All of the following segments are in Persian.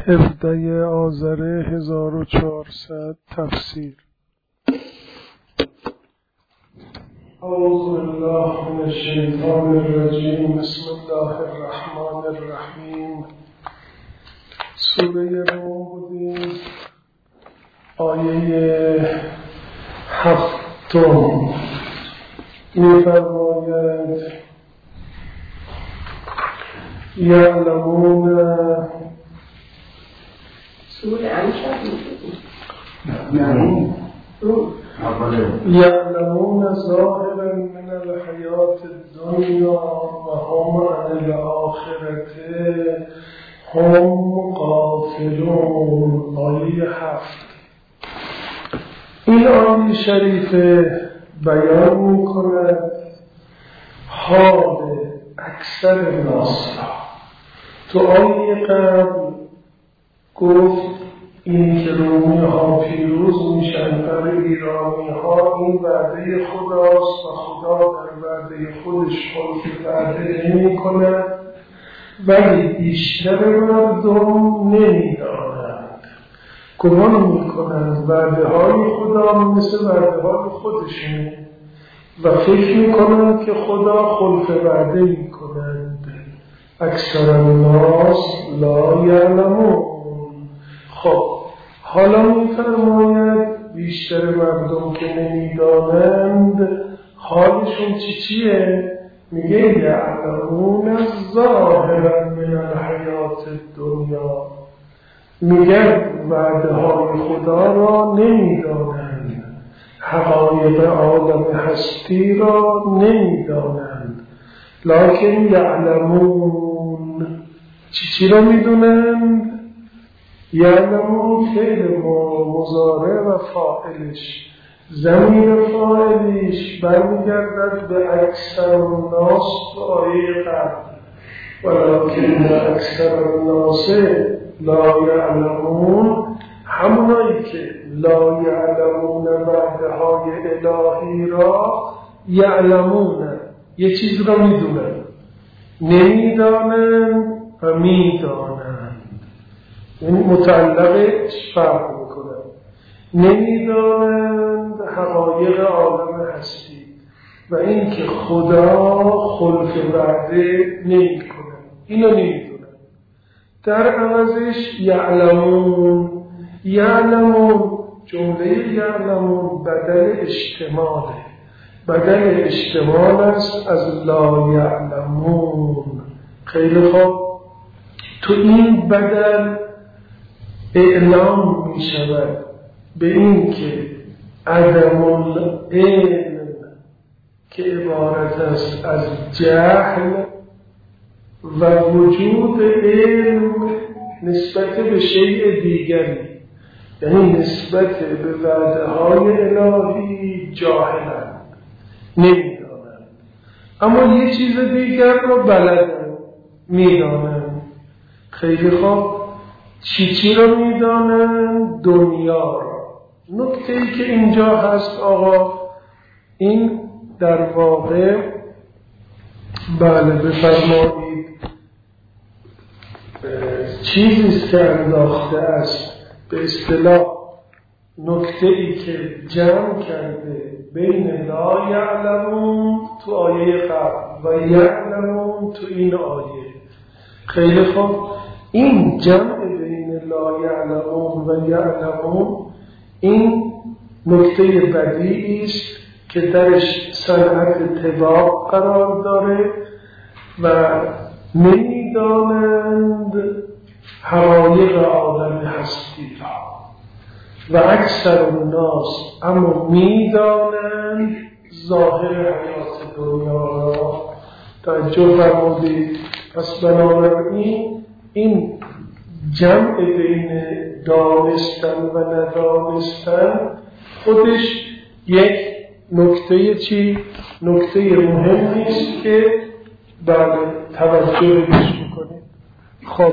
17 آذر 1400 تفسیر. اعوذ بالله من الشیطان الرجیم. بسم الله الرحمن الرحیم. سوره روم بودیم، آیه 7 می‌فرماید یعلمون یعلمون ظاهرا من الحیات الدنیا و هم عن الآخرة هم غافلون. آیه 7. این آیه شریفه بیان می‌کند حال اکثر ناس را. تو آیه قبل گفت این که رومی ها پیروز میشن بر ایرانی ها این وعده خداست و خدا در وعده خودش خلف وعده نمی کند، ولی بیشتر مردم نمیدانند، گمان میکنند وعده های خدا مثل وعده های خودشونه و فکر میکنند که خدا خلف وعده میکنند. اکثر الناس لا یعلمون. خب حالا میفرماید بیشتر مردم که نمیدانند حالشون چیه؟ میگه یعلمون ظاهرا من الحیات الدنیا، میگه وعده های خدا را نمیدانند، حقایق عالم هستی را نمیدانند. لکن یعلمون چی را میدونند؟ یعلمون فعل مضارع و فاعلش، ضمیر فاعلش برمیگردد به اکثر الناس تو آیه قبل، ولکن اکثر الناس لا یعلمون. همونایی که لا یعلمون وعده های الهی را یعلمون، یه چیز را میدونن، نمیدانند و میدانند، یعنی متعلقش فرق میکنند. نمیدانند حقایق عالم هستی و این که خدا خلف وعده نمی کند، اینو نمیدونند. در عوضش یعلمون. یعلمون جمله یعلمون بدل اشتماله، بدل اشتمال است از لا یعلمون. خیلی خوب، تو این بدل اعلام می شود به این که عدم العلم که عبارت است از جهل و وجود علم نسبت به شیء دیگری، یعنی نسبت به وعده های الهی جاهلند، نمیدانند، اما یه چیز دیگر رو بلدند، میدانند. خیلی خوب، چی رو میدانند؟ دنیا را. نکته ای که اینجا هست آقا، این در واقع بله بفرمایید چیزی که انداخته است به اصطلاح نکته ای که جمع کرده بین لا یعلمون تو آیه قبل و یعلمون تو این آیه. خیلی خوب، این جمع بین لا یعلمون و یعلمون این نکته بدیعی است که درش صنعت طباق قرار داره و نمیدانند حقایق عالم هستی را و اکثر الناس اما میدانند ظاهر حیات دنیا را. توجه فرمودید. پس بنابراین این جمع بین دانستن و ندانستن خودش یک نکته مهمی است که بله توجه بهش میکنید. خب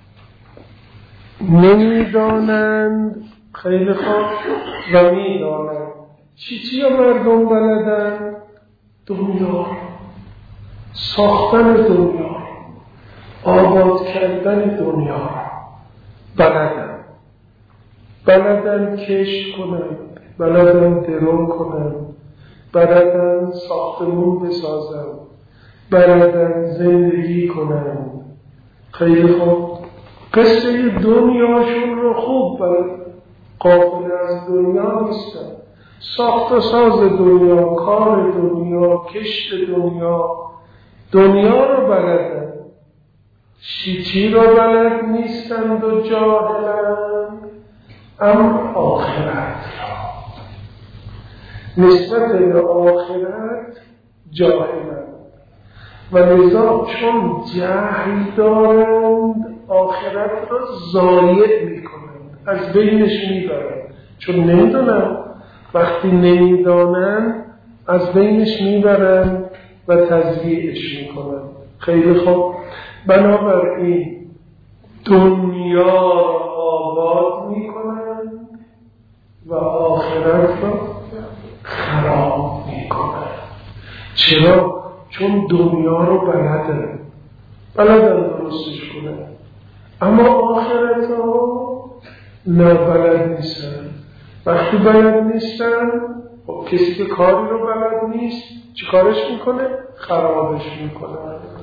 نمیدانند، خیلی خوب، و میدانند. چی مردم بلدن؟ دنیا، ساختن دنیا، آباد کردن دنیا. بلدن کشت کنن، بلدن درو کنن، بلدن ساختمون بسازن، بلدن زندگی کنن. خیلی خوب، قصه دنیاشون رو خوب غافل از دنیا نیستن. ساخت و ساز دنیا، کار دنیا، کشت دنیا رو بلدن. چی رو بلد نیستند و جاهلند؟ اما آخرت را نسبت به آخرت جاهلند و لذا چون جهل دارند آخرت را ضایع میکنند، از بینش میبرند. چون نمیدونن، وقتی نمیدانند از بینش میبرند و تضییعش میکنند. خیلی خوب، بنابراین دنیا را آباد میکنند و آخرت را خراب میکنند. چرا؟ چون دنیا رو بلدن درستش کنن، اما آخرت رو نه بلد نیستن. وقتی بلد نیستن، کسی که کاری رو بلد نیست چی کارش میکنه؟ خرابش میکنه.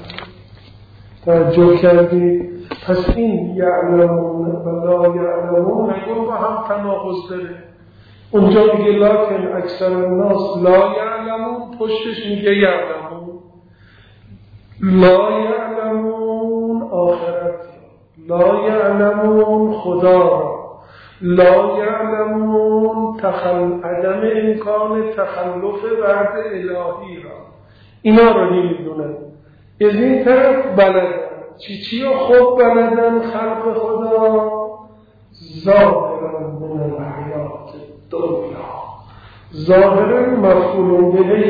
توجه کردی؟ پس این یعلمون و لا یعلمون نگون با هم تناقض داره. اونجا میگه لکن اکثر الناس لا یعلمون، پشتش میگه یعلمون. لا یعلمون آخرت، لا یعلمون خدا، لا یعلمون عدم امکان تخلف وعد الهی را، اینا رو نمیدونن. از این طرف بلدن چی رو خوب بلدن خلق خدا، ظاهرا من الحیات دنیا. ظاهرا مفعول به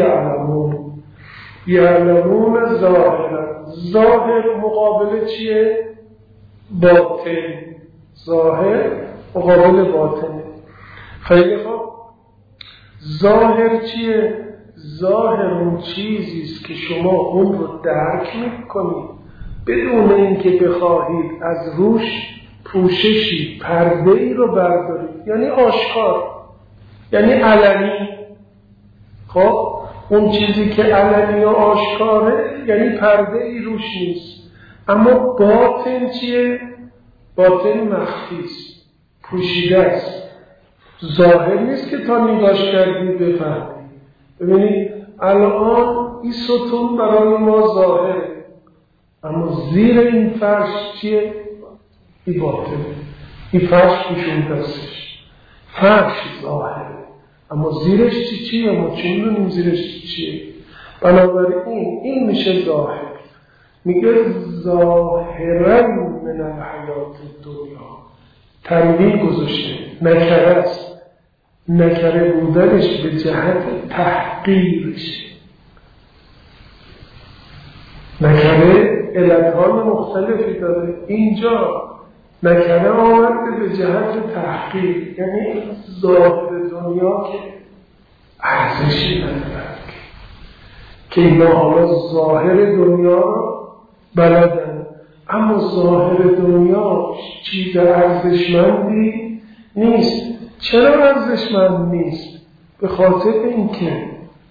یعلمون ظاهرا. ظاهر مقابل چیه؟ باطن. ظاهر مقابل باطن. خیلی خوب، ظاهر چیه؟ ظاهر اون چیزیست که شما اون رو درک میکنید بدون اینکه بخواهید از روش پوششی پرده‌ای رو بردارید، یعنی آشکار، یعنی علنی. خب اون چیزی که علنی و آشکاره یعنی پرده‌ای روش نیست. اما باطن چیه؟ باطن مخفیست، پوشیده است، ظاهر نیست که تا نگاش کردید بفهمید. ببینید الان این ستون برای ما ظاهره، اما زیر این فرش چیه؟ این باطنه. این فرش پیشون دستش، فرش ظاهره، اما زیرش چیه؟ ما چه می‌دونیم زیرش چیه؟ بنابراین این میشه ظاهر. میگه ظاهرا من الحیات الدنیا، تنوین گذاشته، نکره است. نکره بودنش به جهت تحقیرش. نکره علتهای مختلفی داره. اینجا نکره آمده به جهت تحقیر، یعنی ظاهر دنیا که ارزشی ندارد، که اینا حالا ظاهر دنیا رو بلدن، اما ظاهر دنیا چیز ارزشمندی نیست. چرا ارزشمند نیست؟ به خاطر اینکه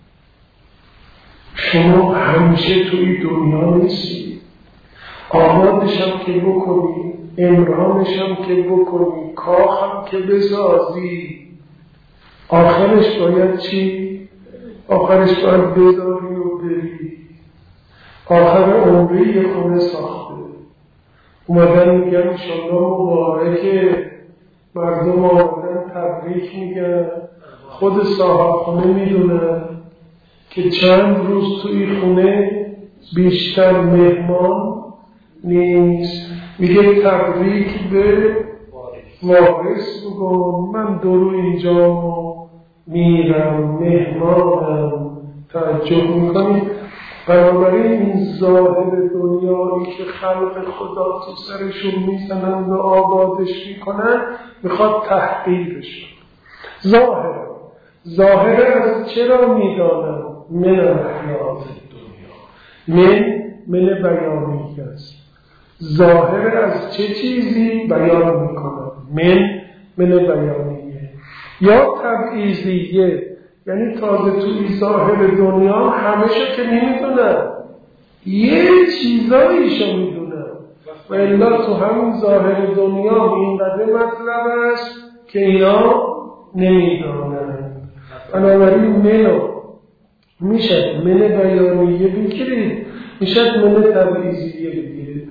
شما همیشه توی دنیا نیستی. آبادش هم که بکنی، امرانش هم که بکنی، کاخ هم که بسازی، آخرش باید چی؟ آخرش باید بذاری و بری. آخر عمری یه خونه ساخته، اومدن میگن انشالله مبارکه، مردم آمدن تبریک میگن، خود صاحب خونه میدونن که چند روز توی خونه بیشتر مهمان نیست. میگه تبریک به وارث بگن، من درو اینجا میرم، مهمانم. تعجب میکنید؟ بنابراین این ظاهر دنیایی که خلق خدا تو سرشون میزنن و آبادش میکنن میخواد تحقیرش. ظاهر از چرا میدانن؟ من الحیات دنیا، من بیانی است. ظاهر از چه چیزی بیان میکنن. من بیانیه یا تبعیضیه، یعنی تازه توی ظاهر دنیا همه‌شو که نمیدونن، یه چیزاییشو میدونن و الا تو همین ظاهر دنیا اینقدر مطلب است که اینا نمیدونن. بنابراین منو میشه من بیانیه بگیرید، میشه من تبعیضیه بگیرید.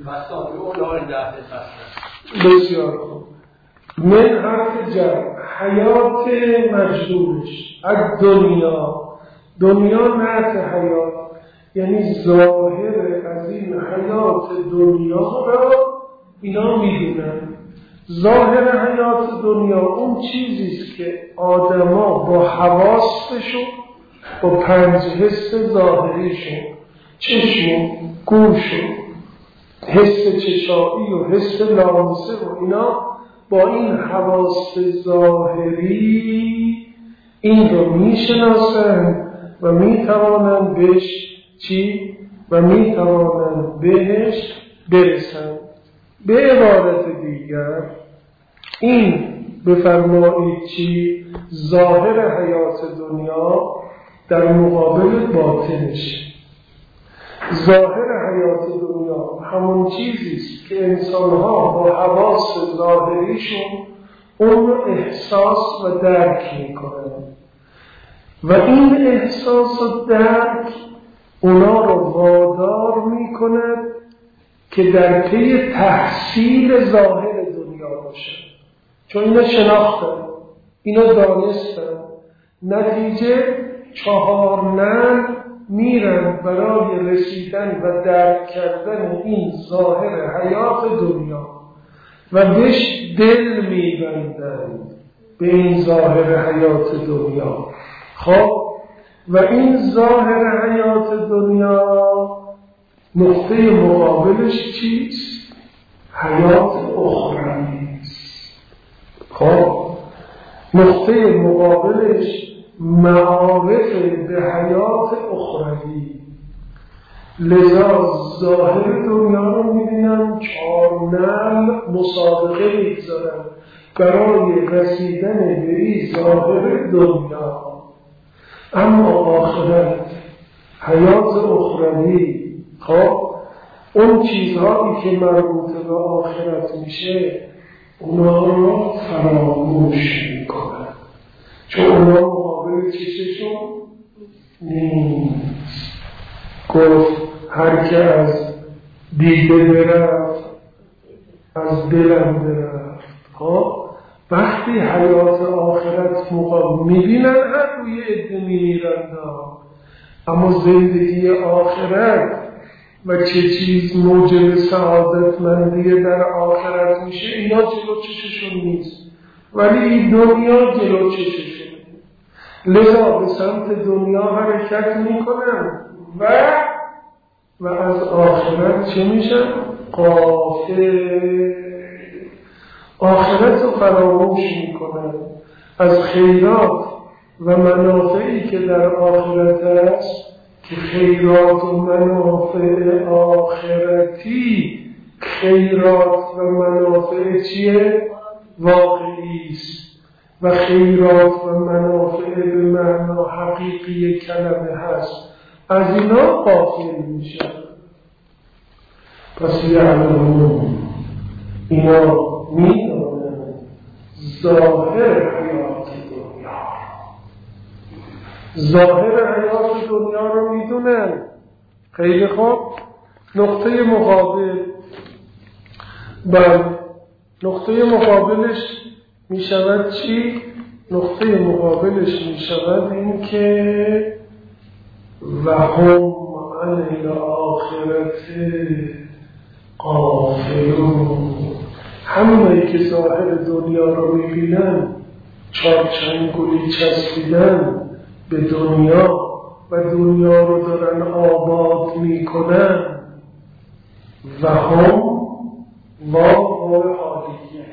بسیار خوب. من حرف جر حیات مجدورش از دنیا نعت حیات، یعنی ظاهر از این حیات دنیا را اینا میدونن. ظاهر حیات دنیا اون چیزیست که آدما با حواسشون، با 5 حس ظاهریشون، چشم و گوش و حس چشایی و حس لامسه و اینا، با این حواس ظاهری این رو میشناسن و میتوانن بهش و میتوانن بهش برسن. به عبارت دیگر این بفرمایید ظاهر حیات دنیا در مقابل باطنش. ظاهر حیات دنیا همون چیزیست که انسان‌ها با حواس ظاهریشون اون رو احساس و درک میکنن و این احساس و درک اونا رو وادار میکند که در پی تحصیل ظاهر دنیا باشن، چون اینا شناختن، اینا دانستن، نتیجه 4 نعل میرن برای رسیدن و درک کردن این ظاهر حیات دنیا و بهش دل میبندند، به این ظاهر حیات دنیا. خب و این ظاهر حیات دنیا نقطه مقابلش چیست؟ حیات اخروی است. خب نقطه مقابلش معارف به حیات اخروی. لذا ظاهر دنیا رو میبینن 4 نعل مسابقه میگذارن برای رسیدن به این ظاهر دنیا. اما آخرت، حیات اخروی، خب اون چیزهایی که مربوط به آخرت میشه اونا رو فراموش میکنن، چون اونا مقابل چیزشون نیست. گفت هر که از دیده برفت از دلم برفت. خب وقتی حیات آخرت میبینن هر روی عده میرن، اما زندگی آخرت و چه چیز موجب سعادتمندی در آخرت میشه اینا جلو چششون نیست، ولی این دنیا جلو چششون. لذا به سمت دنیا حرکت میکنن و از آخرت چه میشن؟ غافل. آخرت رو فراموش میکنن. از خیرات و منافعی که در آخرت است، که خیرات و منافع آخرتی، خیرات و منافع چیه؟ واقعی است و خیرات و منافع به معنا حقیقی کلمه هست، از اینا غافل میشن. پس یعلمون، اینا میدونن ظاهر حیات دنیا، ظاهر حیات دنیا رو میدونن. خیلی خوب. نقطه مقابل، بله نقطه مقابلش میشود چی؟ نقطه مقابلش میشود این که و هم عن الاخرة غافلون. همونایی که ظاهر دنیا رو میبینن، چارچنگولی چسبیدن به دنیا و دنیا رو دارن آباد میکنن، و هم واو حالیه،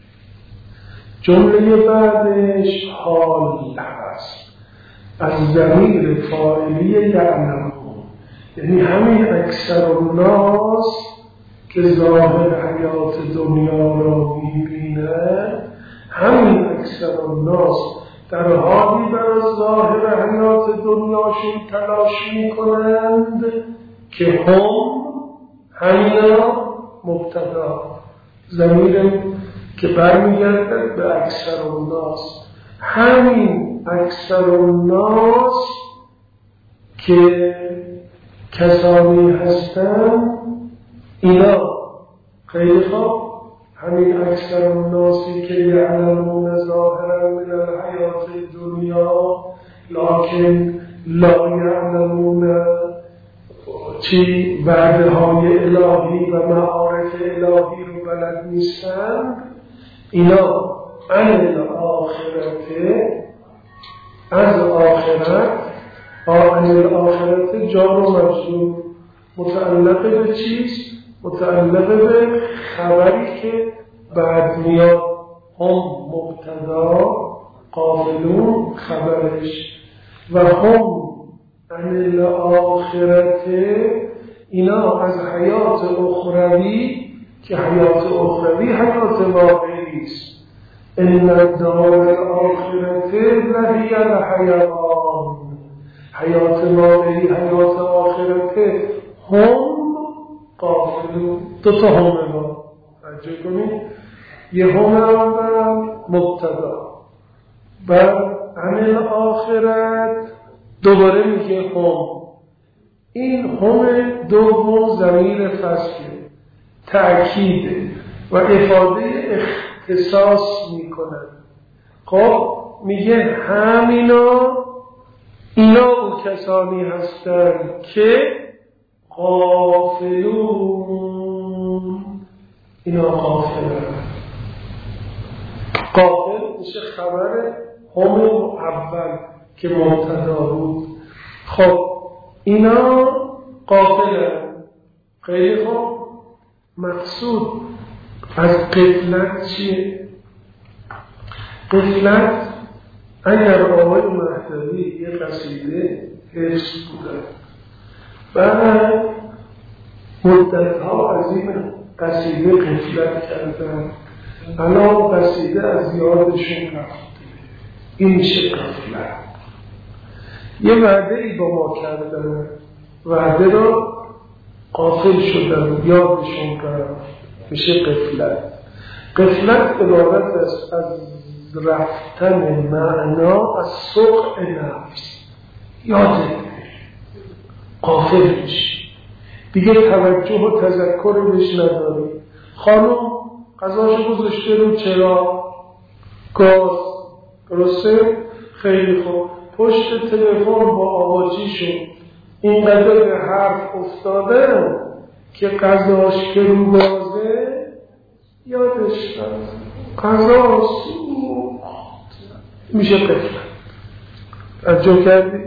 جمله بعدش حال هست از ضمیر فاعلی یعلمون، یعنی همین اکثر الناس که ظاهر حیات دنیا را می‌بینند، همین اکثر الناس در حالی برای ظاهر حیات دنیاشون تلاش می‌کنند که همینا مبتدا، ضمیر که برمیگردد به اکثر الناس، همین اکثر الناس که کسانی هستند اینا خیلی خوب، همین اکثر الناسی که یعلمون ظاهرا من الحیات دنیا لکن لا یعلمون چی وعده های الهی و معارف الهی رو بلد نیستند، اینا عن الاخرته، از آخرت، عن الاخرت جار و مجرور متعلق به چیست؟ متعلق به خبری که بعد میاد، هم مبتدا قابلون خبرش و هم عن الاخرت، اینا از حیات اخروی که حیات اخروی حیات واقعی است. ان الدار الاخرت لهی الحیوان، حیات واقعی حیات آخرت هم قابلون. دو تا هم ما توجه کنید، یه هم اول مبتدا، بعد عن الاخرت دوباره میگه هم. این هم دوم ضمیر فصله، تأکیده و افاده اختصاص میکنن. خب میگه همینا، اینا او کسانی هستند که غافلون، اینا غافلن. غافل میشه خبر هم اول که مبتدا بود. خب اینا غافلن. خیلی خوب، مقصود از غفلت چیه؟ غفلت اگر آقای مهدوی یه قصیده حفظ بودن، بعد مدتها از این قصیده غفلت کردن، الان قصیده از یادشون رفته، این میشه غفلت. یه وعده ای با ما کردن، وعده را غافل شدن، یادشون رفت، میشه غفلت. غفلت عبارت است از رفتن معنا از سقع نفس، یادت غافل میشی دیگه، توجه و تذکر بهش نداری. خانم غذاشو گذاشته رو چراغ گاز، درسته؟ خیلی خوب، پشت تلفن با آواجی شد، اینقدر به حرف افتاده که غذاش که رو گازه یادش رفت، غذا سوخت، میشه غفلت. توجه کردی؟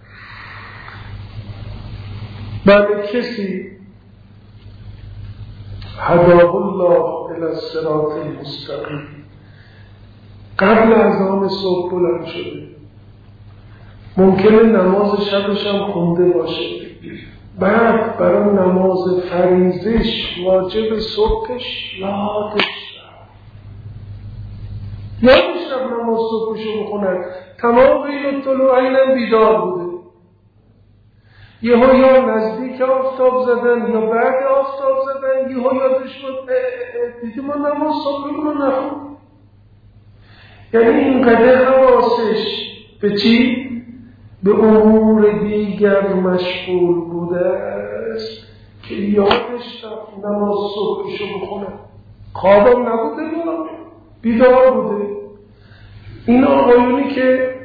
بله، کسی هداه الله الی الصراط المستقیم قبل از آن صبح بلند شده، ممکنه نماز شبش هم خونده باشه، بعد برای نماز فریضه‌اش واجب صبحش یادش رفت نماز صبحشو بخونن، تمام این طلوعین بیدار بوده، یهو یا نزدیک آفتاب زدن یا بعد آفتاب زدن، یهو یادش بود دیگه ما نماز صبحمون رو نخون. یعنی اینقدر حواسش به چی؟ به امور دیگر مشغول بوده است که یادش رفت نماز صبحشو بخونه. خوابم نبوده، بیدار بوده. این آقایونی که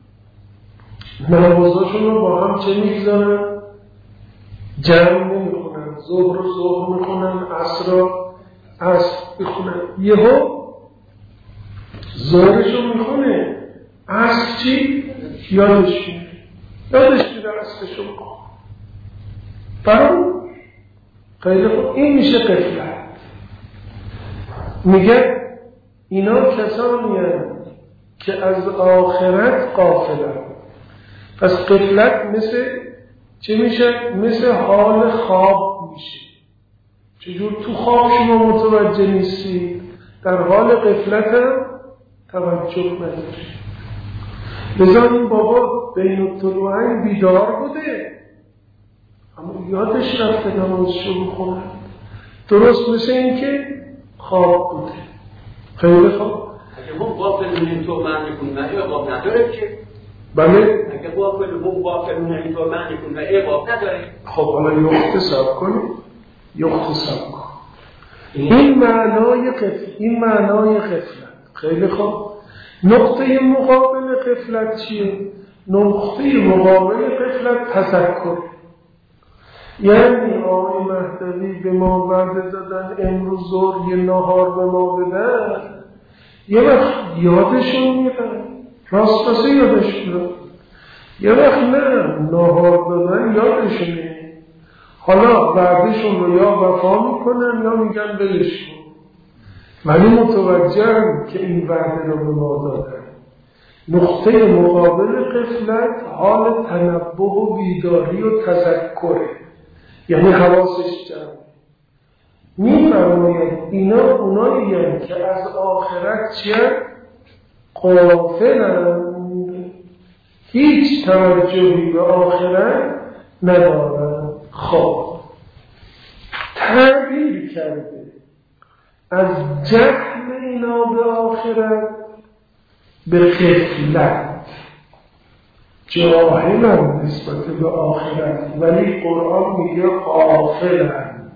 نمازاشون رو با هم چه میگذارن؟ جمع نمیخونن، ظهر رو ظهر میخونن، عصر رو عصر میخونن. یهو ظهرشو میخونه، عصر چی؟ یادش میره عصرشو میخونه. برای خیلی خوب، این میشه غفلت. میگه اینا کسانی هستند که از آخرت غافلند. پس غفلت مثل چی میشه؟ مثل حال خواب میشه. چجور تو خواب شما متوجه نیستید، در حال غفلت هم توجه ندارید. لذا این بابا بین الطلوعین بیدار بوده اما یادش رفته نماز شروع کنه، درست مثل این که خواب بوده. خیلی خواب اگه ما غافلون اینطور معنی کنیم و اعقاب نداره که بله اگه غافلون اینطور معنی کنیم و اعقاب نداره. خب حالا یختصب کنیم، یختصب کن این معنای غفلت. خیلی خوب، نقطه مقابل غفلت چیه؟ نقطه مقابل غفلت تذکر. یعنی آقای مهدوی به ما وعده دادن امروز ظهر یه نهار به ما بدن، یه وقت یادشون میدن، راست یادشون، یه وقت نه نهار دادن یادشون میدن. حالا وعدهشون رو یا وفا میکنن یا میگن بلش کن، ولی متوجهم که این وعده رو به ما دادن. نقطه مقابل غفلت حال تنبه و بیداری و تذکره، یعنی حواسش جمع. میفرماید اینا اونایی هم که از آخرت چیه؟ غافلند، هیچ توجهی به آخرت ندارند. خب تعبیر کرده از جهل اینا به آخرت به غفلت، جاهلن نسبت به آخرت، ولی قرآن میگه غافلن.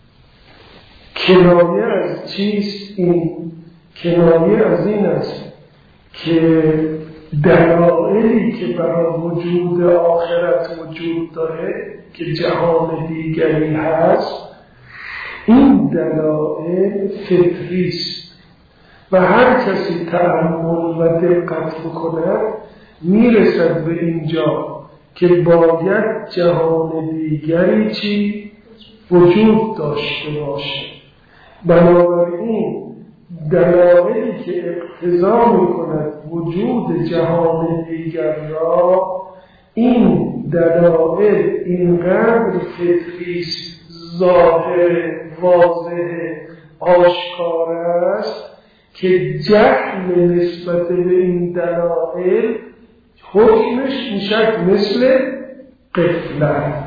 کنایه از چیست این؟ کنایه از این است که دلایلی که برای وجود آخرت وجود داره که جهان دیگری هست، این دلایل فطریست و هر کسی تأمل و دقت بکند میرسد به اینجا که باید جهان دیگری چی وجود داشته باشه. بنابراین دلایلی که اقتضا میکند وجود جهان دیگر را، این دلایل اینقدر فطریست، ظاهر، واضح، آشکار است که جهل نسبت به این دلایل حکمش میشه مثل غفلت.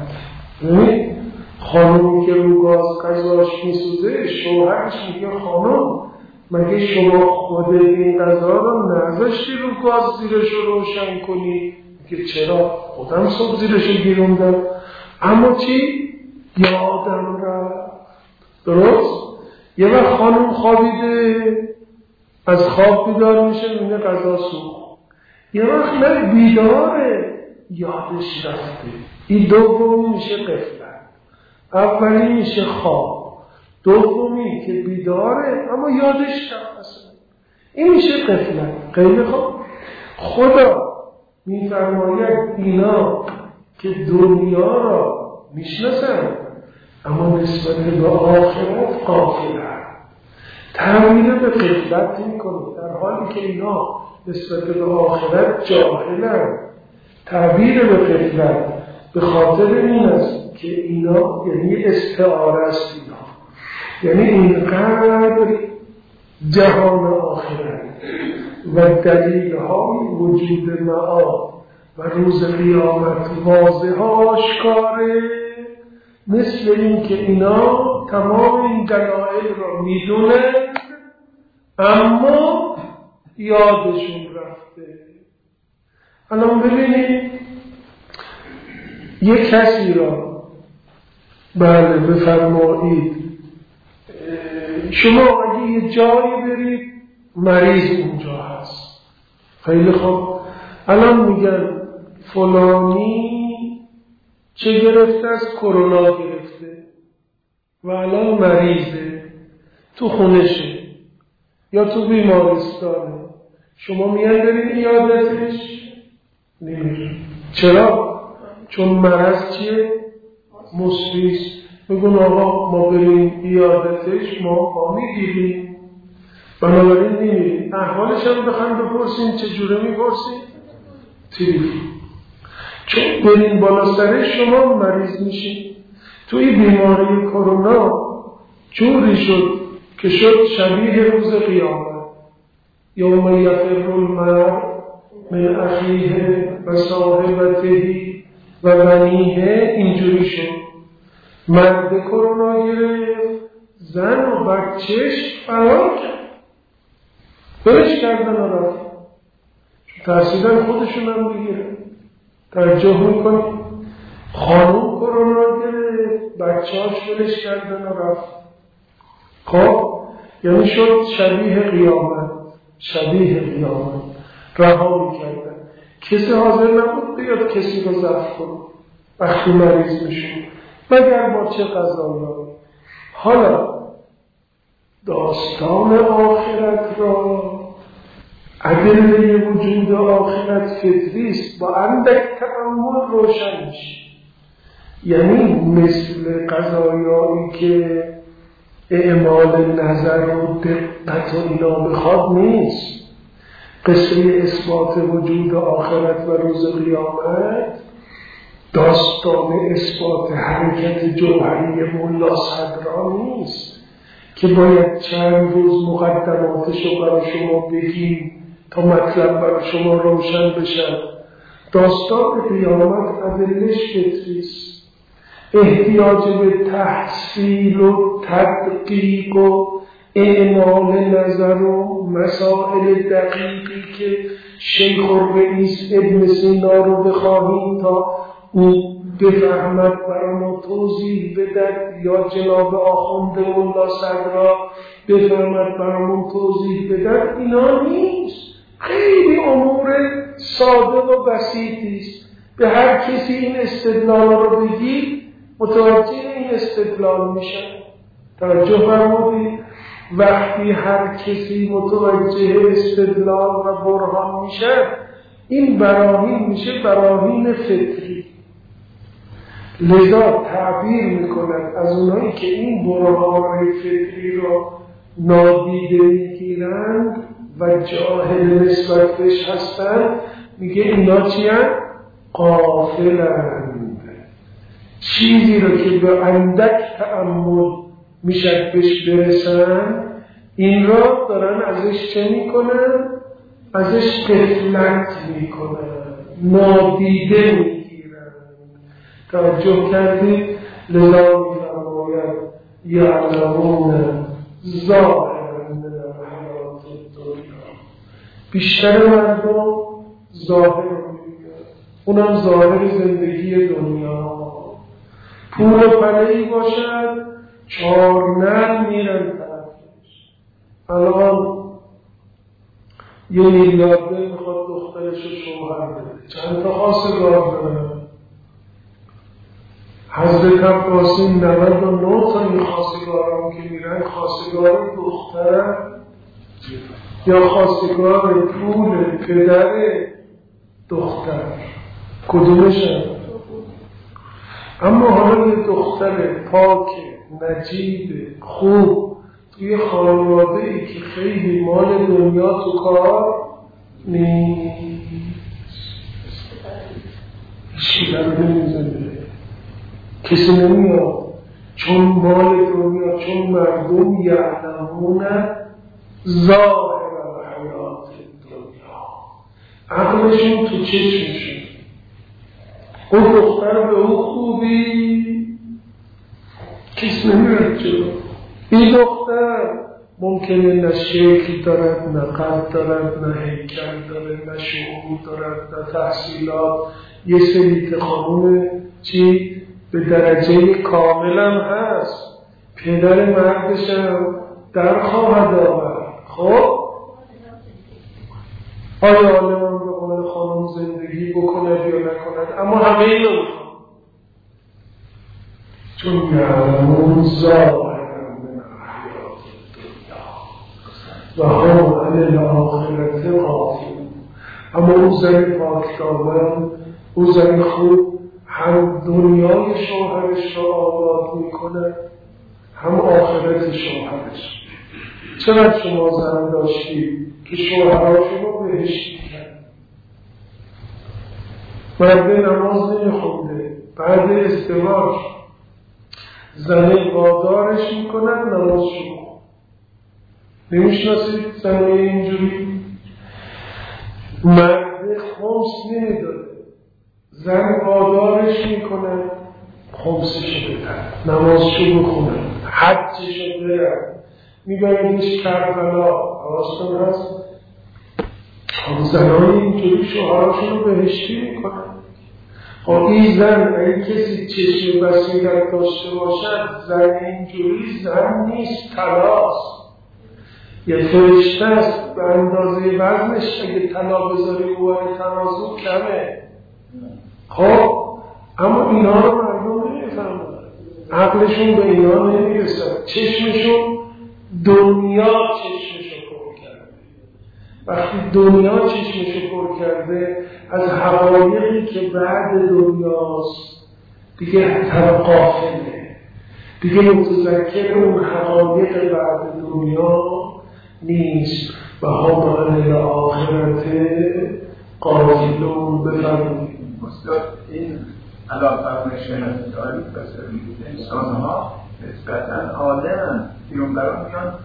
خانومی که رو گاز غذاش میسوزه، شوهرش میگه خانم مگه شما خود این غذا رو نذاشتی رو گاز زیرش رو روشن کنی؟ میگه چرا؟ خودم صبح زیرش رو گیروندم. اما چی؟ یادم رفت. درست؟ یه وقت خانم خوابیده، از خواب بیدار میشه میگه غذا سوخت. یه وقت نه بیداره، یادش رفته. این دومی میشه غفلت. اولی میشه خواب، دومی که بیداره اما یادش رفته، این میشه غفلت. خیلی خوب، خدا میفرماید اینا که دنیا را میشناسن اما نسبت به آخرت غافلند، تعبیر به غفلت میکنه در حالی که اینا نسبت به آخرت جاهلند. تعبیر به غفلت به خاطر این است که اینا یعنی استعاره است، اینا یعنی اینقدر جهان آخرت و دلیل‌های وجود معاد و روز قیامت واضح آشکاره، مثل این که اینا تمام این دلایل را میدونن اما یادشون رفته. الان ببینید یک کسی را بله بفرمایید شما اگه یه جایی برید مریض اونجا هست، خیلی خوب، الان میگن فلانی چه گرفته؟ از کرونا گرفته و الان مریضه، تو خونشه یا تو بیمارستانه، شما میان برید ایادتش؟ نمیرید. چرا؟ چون مرض چیه؟ مصریست. بگون آقا ما بریم ایادتش، ما میگیریم، بنابراین نمیریم. احوالش هم بخوایم بپرسیم چجوره میپرسیم؟ تلفن. چون برین بالا سرش شما مریض میشین. توی بیماری کرونا جوری شد که شد شبیه روز قیامت. یوم یفر المرء من اخیه و صاحبته و بنیه. اینجوری شد مرد کرونا گرفت، زن و بچهش فرار کرد، برش کردن و رفت. ترسیدن خودشون هم بگیرن. توجه میکنیم خانوم کرونا گرفت، بچهاش برش کردن و رفت. خب یعنی شد شبیه قیامت. شبیه قیامت رها میکردن. کسی حاضر نبود بیاد کسی رو ضبط کنه وقتی مریض میشون، مگر با چه قضایی. حالا داستان آخرت را، ادله وجود آخرت فطری است، با اندک تأمل روشن میشه. یعنی مثل قضایایی که اعمال نظر و دقت و اینا بخواد نیست. قصه اثبات وجود آخرت و روز قیامت داستان اثبات حرکت جوهری ملا صدرا نیست که باید چند روز مقدماتش رو برای شما بگیم تا مطلب برای شما روشن بشن. داستان قیامت ادله‌اش فطریست. احتیاج به تحصیل و تدقیق و اعمال نظر و مسائل دقیقی که شیخ الرئیس ابن سینا رو بخواهیم تا او بفهمد برامون توضیح بدد، یا جناب آخوند ملا صدرا بفهمد برامون توضیح بدد، اینا نیست. خیلی امور ساده و بسیطی است. به هر کسی این استدلال رو بگید متوجه این استدلال میشن. توجه فرمودید؟ وقتی هر کسی متوجه استدلال و برهان میشه، این براهین میشه براهین فطری. لذا تعبیر میکنند از اونایی که این برهان فطری رو نادیده میگیرند و جاهل نسبت بهش هستند، میگه اینا چیان؟ غافلند. چیزی رو که به اندک تأمل میشد بهش برسن، این را دارن ازش چه میکنن؟ ازش غفلت میکنن، نادیده میگیرن. توجه کردید؟ لذا میفرماید یعلمون ظاهرا من الحیات الدنیا. بیشتر مردم ظاهر رو میگن، اونم ظاهر زندگی دنیا. پول و پله‌ای باشد 4 نعل میرن طرفش. الان یه میلیاردر میخواد دخترش رو شوهر بده، چند تا خواستگار داره. حضرت عباسی 99 تا این خواستگاران که میرن خواستگار دختر یا خواستگار پول پدر دختر، کدومشن؟ اما حالا یه دختر پاک نجیب خوب توی خانواده ای که خیلی مال دنیا تو کار نیست، هیچی رو نمیزنه، کسی نمیاد، چون مال دنیا، چون مردم یعلمون ظاهر الحیات دنیا، عقلشون تو چشمشون. اون دختر به او خوبی کس نمیرد جلو. این دختر ممکنه نه شکل دارد، نه قد دارد، نه هیکل دارد، نه شعور دارد، نه تحصیلات. یه سری خانوم چی به درجه کاملم هست، پدر مردشم در خواهد آورد. خب آیا آلمان به قول خانم زندگی بکند یا نکند؟ اما همه اینو میخوام، چون یعلمون ظاهرا من الحیات الدنیا و هم عن الاخرة غافلون. اما اون زن پاکدامن، اون زن خوب، هم دنیای شوهرش را آباد میکنه، هم آخرت شوهرش. چقدر شما زن داشتید که شوهراشون رو بهشتی کرد؟ مرد نماز نمیخونده، بعد ازدواج زنه وادارش میکنن نماز شروع. نمیشناسید زنه اینجوری؟ مرد خمس نمیداده، زن وادارش میکنن خمسشو بدن، نمازشو بخونن، حجشو برن، میبرنش کربلا. حواستون هست؟ زنهای اینجوری شوهراشون رو بهشتی میکنن. این زن اگه کسی چشم بصیرت داشته باشد، زن اینجوری زن نیست، طلاست. یه فرشته است، به اندازه وزنش اگه طلا بذاری اوه تناسب کمه. خب اما اینا رو مردم نمیفهمن، عقلشون به اینا نمیرسن، چشمشون دنیا چشمشو پر کرده. وقتی دنیا چشمشو پر کرده از حقایقی که بعد دنیاست، دیگه غافله، دیگه متذکر اون حقایق بعد دنیا نیست. و هم عن الاخرة غافلون. بفرمایید. این الان فرمایش دارید بسیاری انسان ها نسبتاً آدم پیامبران میان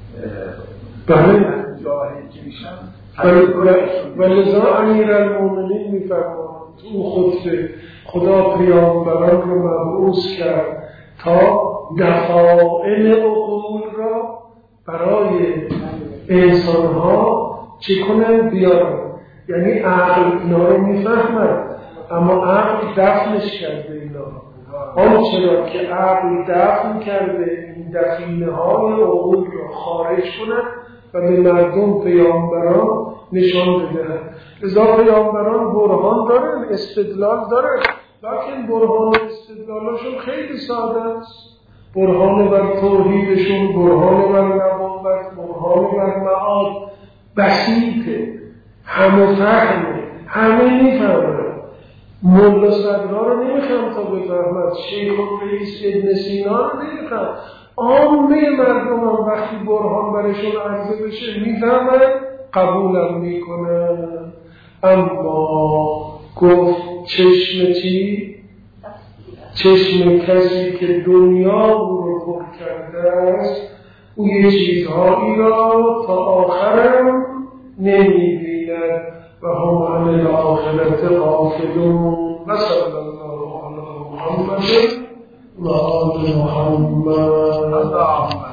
جاهل که میشن. و لذا امیرالمومنین میفرماند تو خطبه خدا پیامبران رو مبعوث کرد تا دفاعل عقول را برای انسان ها چه کنن بیارن. یعنی عقل اینا رو میفهمد، اما عقل دفنش کرده اینا. چرا که عقل دفن کرده این دفینه های عقول رو خارج کنند و به مردم پیامبران نشان بدهند. لذا پیامبران برهان دارن، استدلال دارن، لیکن برهان و استدلالشون خیلی ساده است. برهان بر توحیدشون، برهان بر نبوت، برهان بر معاد بسیطه، همه فهمه، همه میفهمن. مولا صدرها رو نمیخوام تا بفهمد، شیخ و رئیس ابن سینا رو نمیخوام. عامه مردم هم وقتی برهان برشون عرضه بشه میفهمن، قبولم میکنن. اما گفت چشم چی؟ چشم کسی که دنیا او رو پر کرده است، او یه چیزهایی را تا آخرم نمیبیند و هم عن الاخرة غافلون. و صلی الله علی محمد و آل محمد.